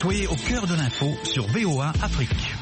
Soyez au cœur de l'info sur VOA Afrique.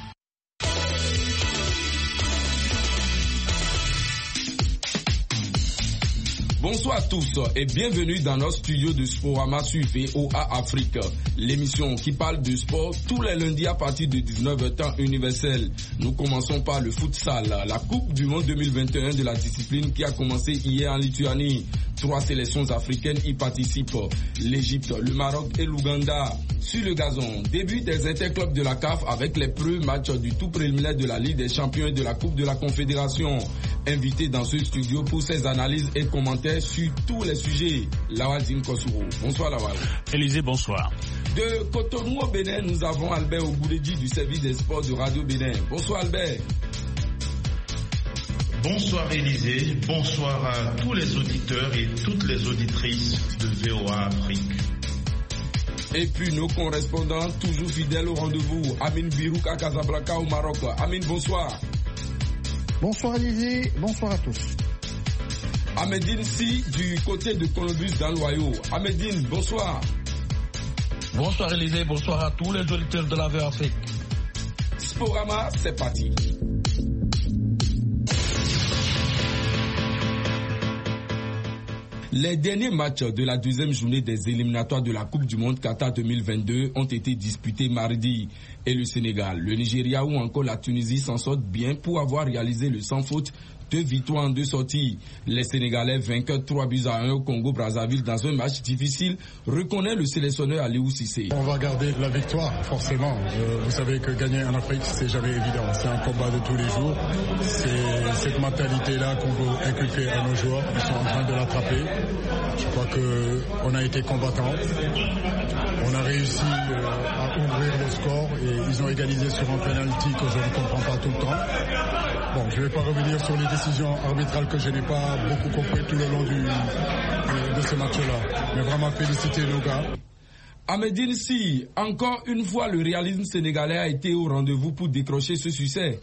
Bonsoir à tous et bienvenue dans notre studio de Sporama sur VOA Afrique, l'émission qui parle de sport tous les lundis à partir de 19h temps universel. Nous commençons par le futsal, la Coupe du Monde 2021 de la discipline qui a commencé hier en Lituanie. 3 sélections africaines y participent, l'Égypte, le Maroc et l'Ouganda. Sur le gazon, début des interclubs de la CAF avec les premiers matchs du tout préliminaire de la Ligue des Champions et de la Coupe de la Confédération. Invité dans ce studio pour ses analyses et commentaires sur tous les sujets, Lawal Zinkosuro. Bonsoir Lawal. Élisée, bonsoir. De Cotonou au Bénin, nous avons Albert Ogoudedji du service des sports de Radio Bénin. Bonsoir Albert. Bonsoir Élisée, bonsoir à tous les auditeurs et toutes les auditrices de VOA Afrique. Et puis nos correspondants, toujours fidèles au rendez-vous, Amine Birouk à Casablanca au Maroc. Amine, bonsoir. Bonsoir Élisée, bonsoir à tous. Ahmedine Si du côté de Columbus dans l'Ohio. Ahmedine, bonsoir. Bonsoir Élisée, bonsoir à tous les auditeurs de la VOA Afrique. Sporama, c'est parti. Les derniers matchs de la deuxième journée des éliminatoires de la Coupe du Monde Qatar 2022 ont été disputés mardi. Et le Sénégal, le Nigeria ou encore la Tunisie s'en sortent bien pour avoir réalisé le sans faute 2 victoires en 2 sorties. Les Sénégalais vainqueurs 3-1 au Congo-Brazzaville dans un match difficile, reconnaît le sélectionneur Aliou Cissé. On va garder la victoire, forcément. Vous savez que gagner en Afrique, c'est jamais évident. C'est un combat de tous les jours. C'est cette mentalité-là qu'on veut inculquer à nos joueurs. Ils sont en train de l'attraper. Je crois qu'on a été combattants. On a réussi à ouvrir le score et ils ont égalisé sur un penalty que je ne comprends pas tout le temps. Bon, je ne vais pas revenir sur les décisions arbitrales que je n'ai pas beaucoup compris tout le long de ce match-là. Mais vraiment féliciter nos gars. Ahmedine Si, encore une fois, le réalisme sénégalais a été au rendez-vous pour décrocher ce succès.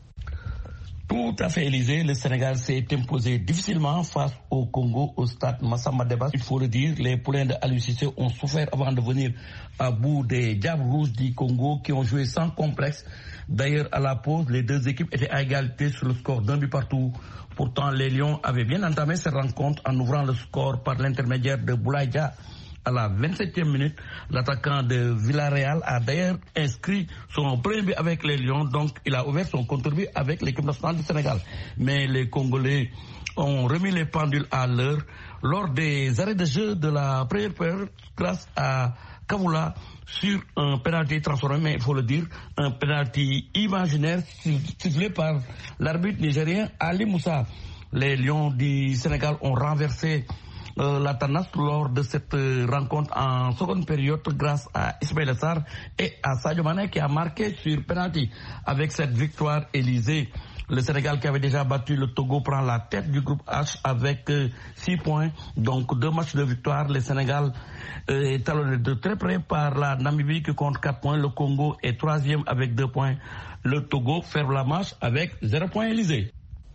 Tout à fait, Élisée. Le Sénégal s'est imposé difficilement face au Congo au stade Massamba Deba. Il faut le dire, les poulains de Aliou Cissé ont souffert avant de venir à bout des Diables Rouges du Congo qui ont joué sans complexe. D'ailleurs, à la pause, les deux équipes étaient à égalité sur le score d'un but partout. Pourtant, les Lions avaient bien entamé cette rencontre en ouvrant le score par l'intermédiaire de Boulaye Dia. À la 27e minute, l'attaquant de Villarreal a d'ailleurs inscrit son premier but avec les Lions, donc il a ouvert son contre-but avec l'équipe nationale du Sénégal. Mais les Congolais ont remis les pendules à l'heure lors des arrêts de jeu de la première période grâce à Kavoula sur un penalty transformé, mais il faut le dire, un penalty imaginaire sifflé par l'arbitre nigérien Ali Moussa. Les Lions du Sénégal ont renversé la tendance lors de cette rencontre en seconde période grâce à Ismaïla Sarr et à Sadio Mané qui a marqué sur penalty. Avec cette victoire, Élisée, le Sénégal qui avait déjà battu le Togo prend la tête du groupe H avec 6 points. Donc 2 matchs de victoire. Le Sénégal est talonné de très près par la Namibie qui compte 4 points. Le Congo est 3e avec 2 points. Le Togo ferme la marche avec 0 points, Élisée.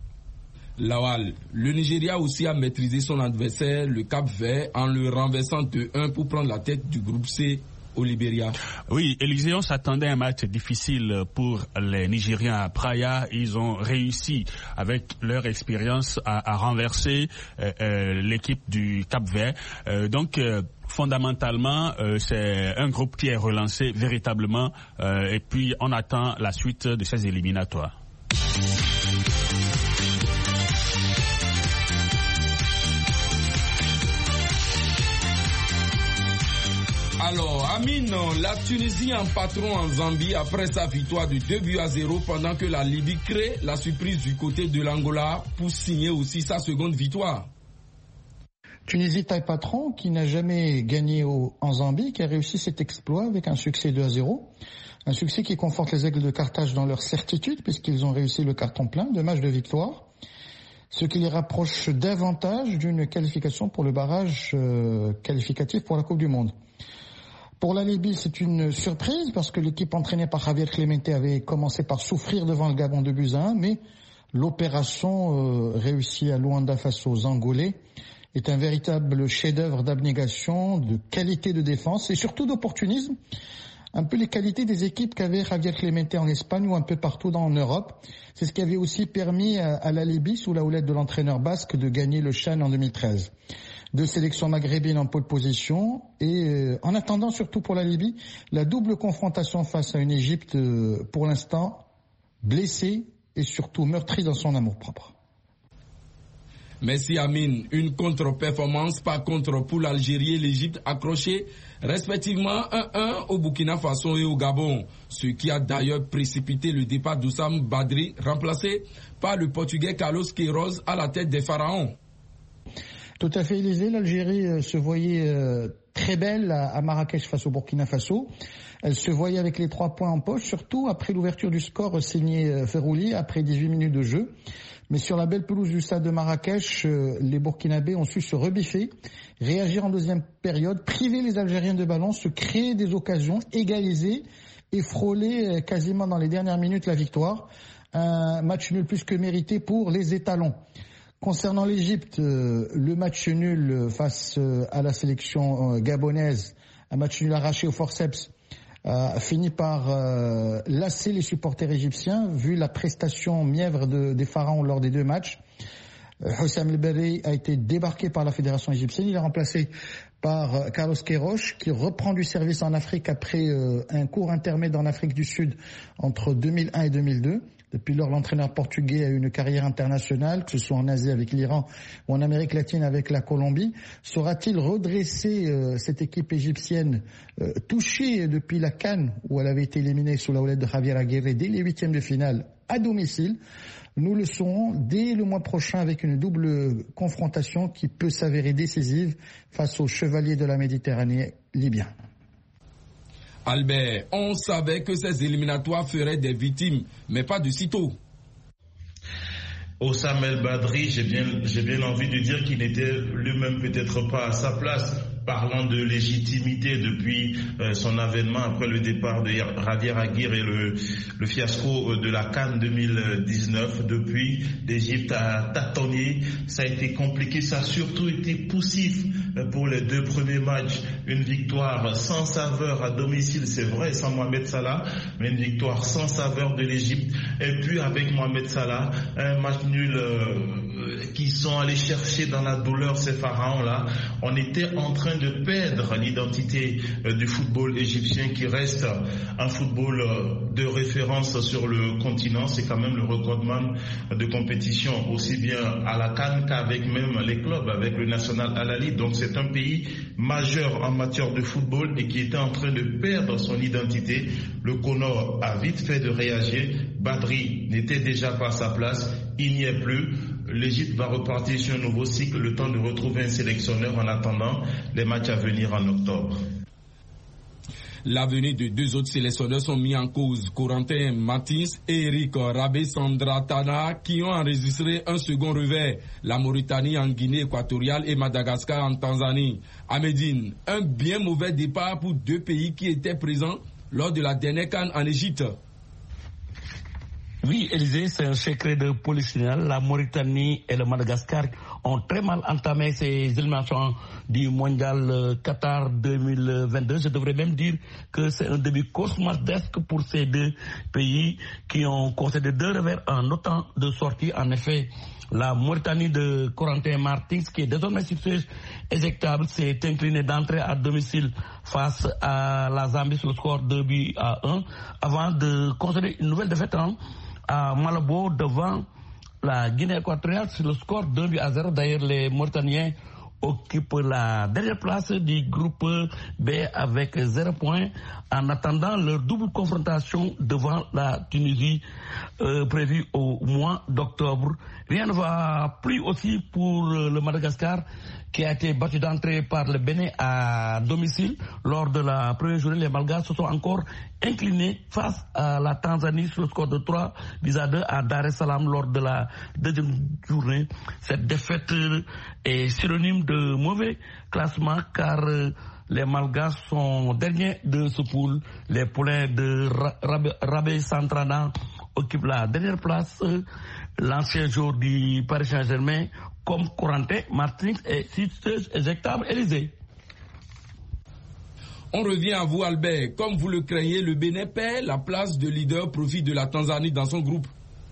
Lawal, le Nigeria aussi a maîtrisé son adversaire, le Cap-Vert, en le renversant de 1 pour prendre la tête du groupe C au Libéria. Oui, Élisée, on s'attendait à un match difficile pour les Nigériens à Praia. Ils ont réussi, avec leur expérience, à renverser l'équipe du Cap-Vert. Fondamentalement, c'est un groupe qui est relancé véritablement et puis on attend la suite de ces éliminatoires. Alors, Amine, la Tunisie en patron en Zambie après sa victoire de 2-0 pendant que la Libye crée la surprise du côté de l'Angola pour signer aussi sa seconde victoire. Tunisie taille patron qui n'a jamais gagné en Zambie, qui a réussi cet exploit avec un succès 2-0. Un succès qui conforte les Aigles de Carthage dans leur certitude puisqu'ils ont réussi le carton plein, 2 matchs de victoire. Ce qui les rapproche davantage d'une qualification pour le barrage qualificatif pour la Coupe du Monde. Pour la Libye, c'est une surprise parce que l'équipe entraînée par Javier Clemente avait commencé par souffrir devant le Gabon de buts à 1, mais l'opération réussie à Luanda face aux Angolais est un véritable chef-d'œuvre d'abnégation, de qualité de défense et surtout d'opportunisme. un peu les qualités des équipes qu'avait Javier Clemente en Espagne ou un peu partout en Europe. C'est ce qui avait aussi permis à la Libye, sous la houlette de l'entraîneur basque, de gagner le CHAN en 2013. 2 sélections maghrébines en pole position et en attendant, surtout pour la Libye, la double confrontation face à une Égypte pour l'instant blessée et surtout meurtrie dans son amour-propre. Merci Amine. Une contre-performance par contre pour l'Algérie et l'Égypte accrochées respectivement 1-1 au Burkina Faso et au Gabon, ce qui a d'ailleurs précipité le départ d'Oussam Badri, remplacé par le Portugais Carlos Queiroz à la tête des Pharaons. Tout à fait, Élysée. L'Algérie se voyait très belle à Marrakech face au Burkina Faso. Elle se voyait avec les 3 points en poche, surtout après l'ouverture du score signé Ferrouli après 18 minutes de jeu. Mais sur la belle pelouse du stade de Marrakech, les Burkinabés ont su se rebiffer, réagir en deuxième période, priver les Algériens de ballon, se créer des occasions, égaliser et frôler quasiment dans les dernières minutes la victoire. Un match nul plus que mérité pour les étalons. Concernant l'Égypte, le match nul face à la sélection gabonaise, un match nul arraché au forceps, a fini par lasser les supporters égyptiens, vu la prestation mièvre des Pharaons lors des 2 matchs. Hossam El Berri a été débarqué par la fédération égyptienne. Il est remplacé par Carlos Queiroz, qui reprend du service en Afrique après un court intermède en Afrique du Sud entre 2001 et 2002. Depuis lors, l'entraîneur portugais a eu une carrière internationale, que ce soit en Asie avec l'Iran ou en Amérique latine avec la Colombie. Saura-t-il redresser cette équipe égyptienne touchée depuis la CAN, où elle avait été éliminée sous la houlette de Javier Aguirre dès les 8e de finale à domicile? Nous le saurons dès le mois prochain avec une double confrontation qui peut s'avérer décisive face aux chevaliers de la Méditerranée libyens. Albert, on savait que ces éliminatoires feraient des victimes, mais pas de sitôt. Oussam El Badri, j'ai bien envie de dire qu'il n'était lui-même peut-être pas à sa place. Parlant de légitimité depuis son avènement après le départ de Javier Aguirre et le fiasco de la CAN 2019, depuis l'Égypte a tâtonné, ça a été compliqué, ça a surtout été poussif pour les 2 premiers matchs. Une victoire sans saveur à domicile, c'est vrai, sans Mohamed Salah, mais une victoire sans saveur de l'Égypte. Et puis avec Mohamed Salah, un match nul qui sont allés chercher dans la douleur ces pharaons-là. On était en train de perdre l'identité du football égyptien qui reste un football de référence sur le continent. C'est quand même le recordman de compétition aussi bien à la CAN qu'avec même les clubs, avec le National Al Ahly. Donc c'est un pays majeur en matière de football et qui était en train de perdre son identité. Le Conor a vite fait de réagir. Badri n'était déjà pas à sa place, il n'y est plus. L'Égypte va repartir sur un nouveau cycle, le temps de retrouver un sélectionneur en attendant les matchs à venir en octobre. L'avenir de 2 autres sélectionneurs sont mis en cause. Corentin Martins et Eric Rabé-Sandratana qui ont enregistré un second revers. La Mauritanie en Guinée équatoriale et Madagascar en Tanzanie. À Médine, un bien mauvais départ pour 2 pays qui étaient présents lors de la dernière CAN en Égypte. Oui, Élysée, c'est un secret de polichinelle. La Mauritanie et le Madagascar ont très mal entamé ces éliminations du mondial Qatar 2022. Je devrais même dire que c'est un début cauchemardesque pour ces 2 pays qui ont concédé 2 revers en autant de sorties. En effet, la Mauritanie de Corentin Martins, qui est désormais sur siège éjectable, s'est inclinée d'entrée à domicile face à la Zambie sur le score 2-1 avant de concéder une nouvelle défaite à Malabo devant la Guinée équatoriale sur le score 2-0. D'ailleurs, les Mauritaniens occupent la dernière place du groupe B avec 0 points en attendant leur double confrontation devant la Tunisie prévue au mois d'octobre. Rien ne va plus aussi pour le Madagascar qui a été battu d'entrée par le Bénin à domicile. Lors de la première journée, les Malgaches se sont encore inclinés face à la Tanzanie sur le score de 3-2 à Dar es Salaam lors de la deuxième journée. Cette défaite est synonyme de mauvais classement car les Malgaches sont derniers de ce pool. Les poulains de Rabé-Sandratana occupent la dernière place. L'ancien joueur du Paris Saint-Germain, comme Corentin Martins, est éjectable. Élysée. On revient à vous, Albert. Comme vous le craignez, le Bénin perd la place de leader au profit de la Tanzanie dans son groupe.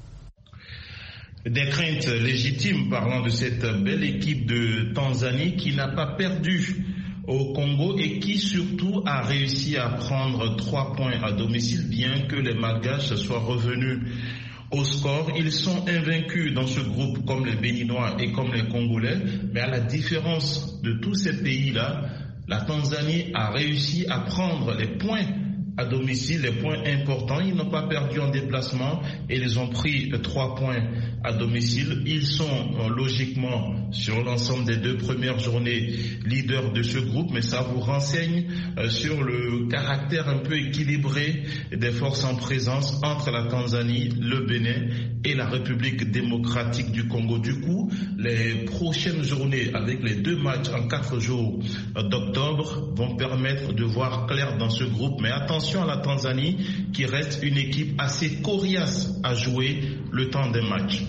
Des craintes légitimes parlant de cette belle équipe de Tanzanie qui n'a pas perdu au Congo et qui surtout a réussi à prendre 3 points à domicile, bien que les Malgaches soient revenus au score. Ils sont invaincus dans ce groupe comme les Béninois et comme les Congolais, mais à la différence de tous ces pays-là, la Tanzanie a réussi à prendre les points à domicile, les points importants. Ils n'ont pas perdu en déplacement et ils ont pris 3 points à domicile. Ils sont logiquement sur l'ensemble des 2 premières journées leaders de ce groupe, mais ça vous renseigne sur le caractère un peu équilibré des forces en présence entre la Tanzanie, le Bénin et la République démocratique du Congo. Du coup, les prochaines journées avec les 2 matchs en 4 jours d'octobre vont permettre de voir clair dans ce groupe, mais attention à la Tanzanie qui reste une équipe assez coriace à jouer le temps des matchs.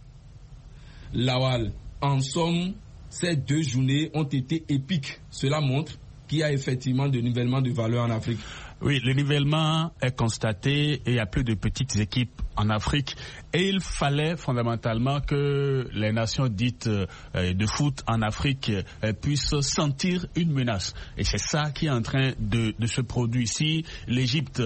Lawal, en somme, ces 2 journées ont été épiques. Cela montre qu'il y a effectivement de nivellement de valeur en Afrique. Oui, le nivellement est constaté et il y a plus de petites équipes en Afrique. Et il fallait fondamentalement que les nations dites de foot en Afrique puissent sentir une menace. Et c'est ça qui est en train de se produire ici. L'Égypte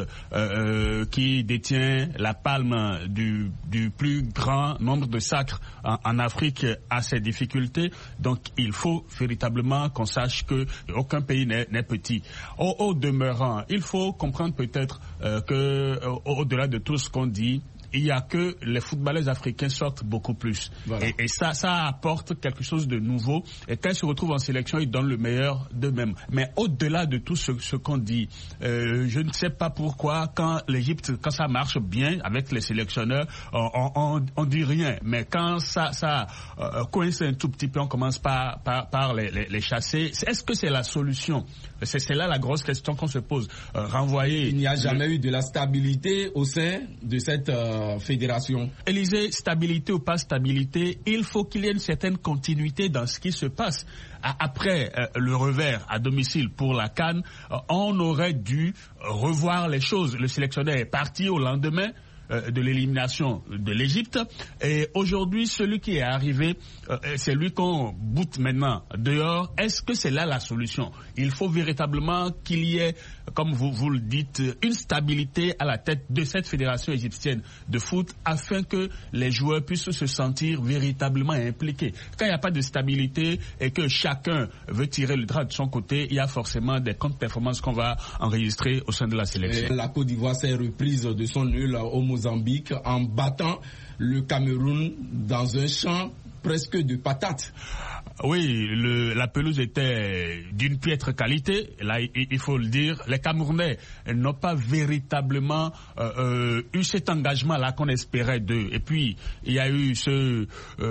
qui détient la palme du plus grand nombre de sacres en Afrique a ses difficultés. Donc il faut véritablement qu'on sache que aucun pays n'est petit. Au demeurant, il faut comprendre peut-être que au-delà de tout ce qu'on dit, il n'y a que les footballeurs africains sortent beaucoup plus. Voilà. Et ça apporte quelque chose de nouveau. Et quand ils se retrouvent en sélection, ils donnent le meilleur d'eux-mêmes. Mais au-delà de tout ce qu'on dit, je ne sais pas pourquoi, quand l'Égypte, quand ça marche bien avec les sélectionneurs, on dit rien. Mais quand ça coince un tout petit peu, on commence par les chasser. Est-ce que c'est la solution? C'est là la grosse question qu'on se pose. Renvoyer. Il n'y a jamais eu de la stabilité au sein de cette fédération. Élysée, stabilité ou pas stabilité, il faut qu'il y ait une certaine continuité dans ce qui se passe. Après le revers à domicile pour la CAN, on aurait dû revoir les choses. Le sélectionneur est parti au lendemain de l'élimination de l'Égypte. Et aujourd'hui, celui qui est arrivé, c'est lui qu'on boute maintenant dehors. Est-ce que c'est là la solution? Il faut véritablement qu'il y ait, comme vous le dites, une stabilité à la tête de cette fédération égyptienne de foot afin que les joueurs puissent se sentir véritablement impliqués. Quand il n'y a pas de stabilité et que chacun veut tirer le drap de son côté, il y a forcément des contre-performances qu'on va enregistrer au sein de la sélection. La Côte d'Ivoire s'est reprise de son nul au Mozambique en battant le Cameroun dans un champ presque de patates. Oui, la pelouse était d'une piètre qualité. Là, il faut le dire. Les Camerounais n'ont pas véritablement eu cet engagement-là qu'on espérait d'eux. Et puis, il y a eu ce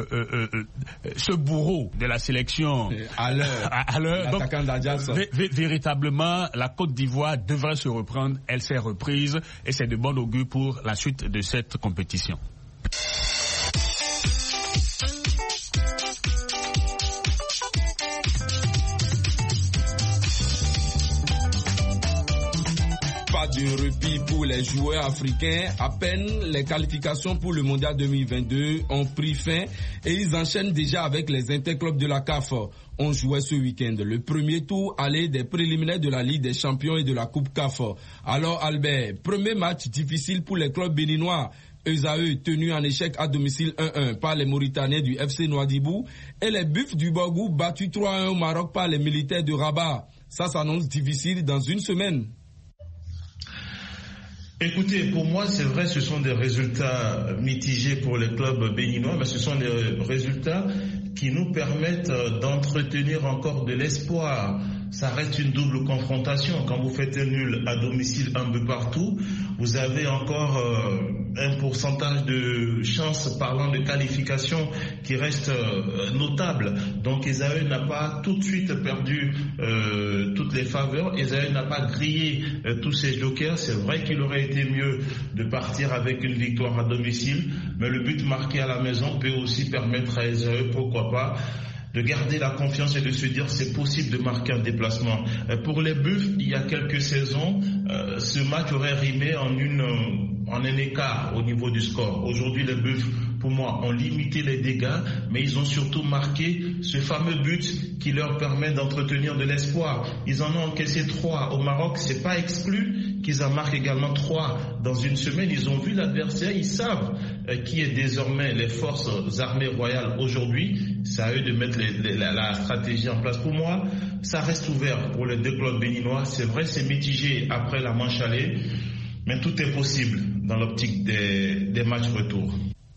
bourreau de la sélection à l'heure. Donc, véritablement, la Côte d'Ivoire devrait se reprendre. Elle s'est reprise et c'est de bon augure pour la suite de cette compétition. Pas de répit pour les joueurs africains. À peine les qualifications pour le Mondial 2022 ont pris fin et ils enchaînent déjà avec les interclubs de la CAF. On jouait ce week-end le premier tour aller des préliminaires de la Ligue des Champions et de la Coupe CAF. Alors Albert, premier match difficile pour les clubs béninois. Esaü tenu en échec à domicile 1-1 par les Mauritaniens du FC Nouadhibou et les Buffs du Borgou battus 3-1 au Maroc par les militaires de Rabat. Ça s'annonce difficile dans une semaine. Écoutez, pour moi, c'est vrai, ce sont des résultats mitigés pour les clubs béninois, mais ce sont des résultats qui nous permettent d'entretenir encore de l'espoir. Ça reste une double confrontation. Quand vous faites un nul à domicile un peu partout, vous avez encore un pourcentage de chance parlant de qualification qui reste notable. Donc Esaü n'a pas tout de suite perdu toutes les faveurs. Esaü n'a pas grillé tous ses jokers. C'est vrai qu'il aurait été mieux de partir avec une victoire à domicile, mais le but marqué à la maison peut aussi permettre à Esaü, pourquoi pas, de garder la confiance et de se dire c'est possible de marquer un déplacement. Pour les Buffs, il y a quelques saisons, ce match aurait rimé en un écart au niveau du score. Aujourd'hui, les Buffs, pour moi, ont limité les dégâts, mais ils ont surtout marqué ce fameux but qui leur permet d'entretenir de l'espoir. Ils en ont encaissé 3 au Maroc, c'est pas exclu qu'ils en marquent également 3 dans une semaine. Ils ont vu l'adversaire, ils savent qui est désormais les forces armées royales aujourd'hui. C'est à eux de mettre la stratégie en place. Pour moi, ça reste ouvert pour les 2 clubs béninois. C'est vrai, c'est mitigé après la manche aller, mais tout est possible dans l'optique des matchs retour.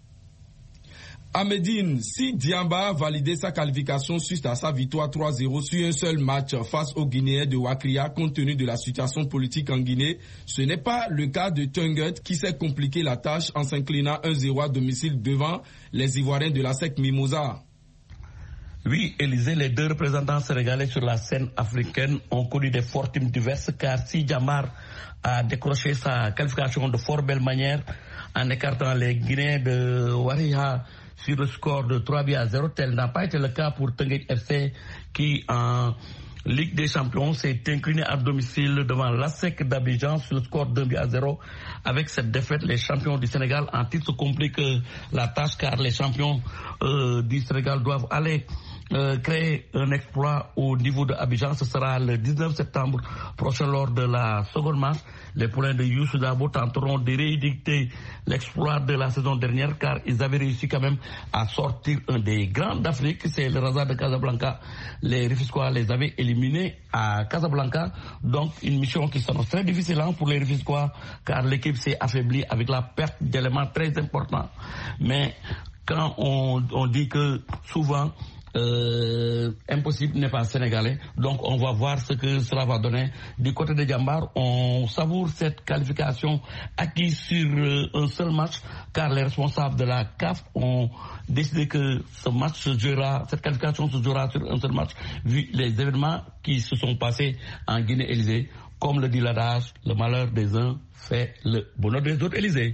À Médine, si Diamba a validé sa qualification suite à sa victoire 3-0 sur un seul match face aux Guinéens de Wakria compte tenu de la situation politique en Guinée, ce n'est pas le cas de Tungut qui s'est compliqué la tâche en s'inclinant 1-0 à domicile devant les Ivoiriens de la SEC Mimosa. Oui, Élisée, les 2 représentants sénégalais sur la scène africaine ont connu des fortunes diverses car si Djambar a décroché sa qualification de fort belle manière en écartant les Guinéens de Wariha sur le score de 3-0, tel n'a pas été le cas pour Teungueth FC qui en Ligue des Champions s'est incliné à domicile devant l'ASEC d'Abidjan sur le score 2-0. Avec cette défaite, les champions du Sénégal en titre se compliquent la tâche car les champions du Sénégal doivent aller créer un exploit au niveau de Abidjan. Ce sera le 19 septembre prochain lors de la seconde manche. Les poulains de Youssou Dabo tenteront de rééditer l'exploit de la saison dernière car ils avaient réussi quand même à sortir un des grands d'Afrique, c'est le Raza de Casablanca. Les Rufisquois les avaient éliminés à Casablanca, donc une mission qui s'annonce très difficile pour les Rufisquois car l'équipe s'est affaiblie avec la perte d'éléments très importants. Mais quand on dit que souvent impossible n'est pas sénégalais, donc on va voir ce que cela va donner. Du côté de Djambar, on savoure cette qualification acquise sur un seul match car les responsables de la CAF ont décidé que ce match se jouera, cette qualification se jouera sur un seul match vu les événements qui se sont passés en Guinée-Élysée. Comme le dit l'adage, le malheur des uns fait le bonheur des autres. Élysée.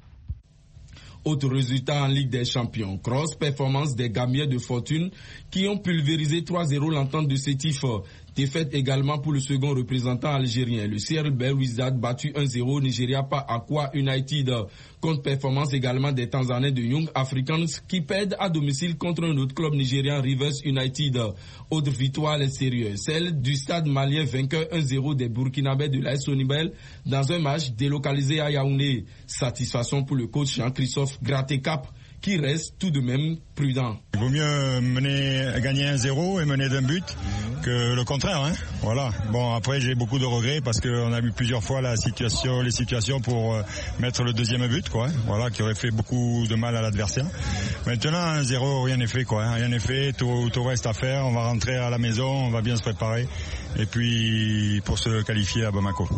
Autre résultat en Ligue des Champions, grosse performance des Gambiens de Fortune qui ont pulvérisé 3-0 l'entente de Sétif. Défaite également pour le second représentant algérien. Le CR Belouizdad battu 1-0 Nigeria par Aqua United. Contre-performance également des Tanzaniens de Young Africans qui perdent à domicile contre un autre club nigérien Rivers United. Autre victoire est sérieuse, celle du stade malien vainqueur 1-0 des Burkinabés de l'AS Sonibel dans un match délocalisé à Yaoundé. Satisfaction pour le coach Jean-Christophe Gratte-Cap qui reste tout de même prudent. Il vaut mieux gagner 1-0 et mener d'un but que le contraire, hein. Voilà. Bon, après j'ai beaucoup de regrets parce qu'on a eu plusieurs fois les situations pour mettre le deuxième but, quoi. Voilà, qui aurait fait beaucoup de mal à l'adversaire. Maintenant 1-0, rien n'est fait, quoi. Rien n'est fait, tout reste à faire. On va rentrer à la maison, on va bien se préparer et puis pour se qualifier à Bamako.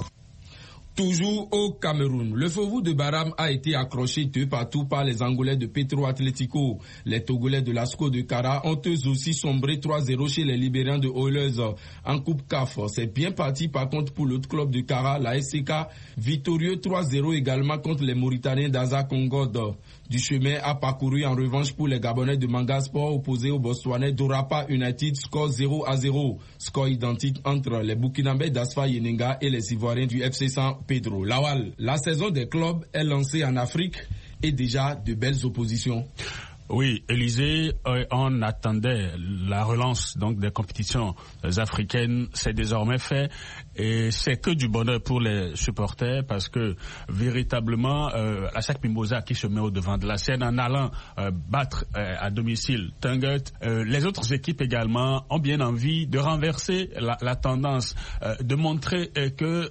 Toujours au Cameroun, le Fofo de Baram a été accroché de partout par les Angolais de Petro Atlético. Les Togolais de l'Asco de Kara ont eux aussi sombré 3-0 chez les Libériens de Oilers en Coupe CAF. C'est bien parti par contre pour l'autre club de Kara, la SCK, victorieux 3-0 également contre les Mauritaniens d'Aza Kongod. Du chemin a parcouru en revanche pour les Gabonais de Manga Sport opposés aux Botswanais d'Orapa United, score 0-0. Score identique entre les Burkinabés d'Asfa Yenenga et les Ivoiriens du FC San Pedro. Lawal, la saison des clubs est lancée en Afrique et déjà de belles oppositions. Oui, Élysée, on attendait la relance donc des compétitions africaines, c'est désormais fait et c'est que du bonheur pour les supporters parce que véritablement la SEC Mimosa qui se met au devant de la scène en allant battre à domicile Teungueth, les autres équipes également ont bien envie de renverser la tendance, de montrer que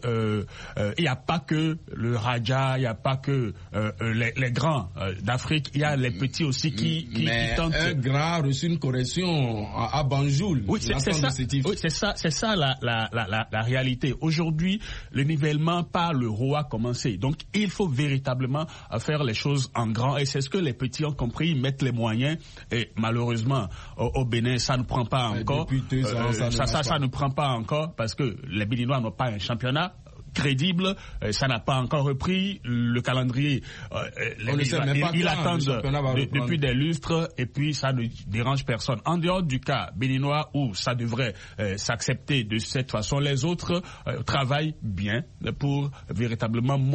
il n'y a pas que le Raja, il n'y a pas que les grands d'Afrique, il y a les petits aussi qui tente. Un grand a reçu une correction à Banjul. Oui, c'est ça la réalité. Aujourd'hui, le nivellement par le roi a commencé. Donc, il faut véritablement faire les choses en grand et c'est ce que les petits ont compris, mettre les moyens et malheureusement au Bénin, ça ne prend pas encore. Depuis 2 ans, ça ne prend pas encore parce que les Béninois n'ont pas un championnat crédible. Ça n'a pas encore repris. Le calendrier, ils attendent depuis des lustres et puis ça ne dérange personne. En dehors du cas béninois où ça devrait s'accepter de cette façon, les autres travaillent bien pour véritablement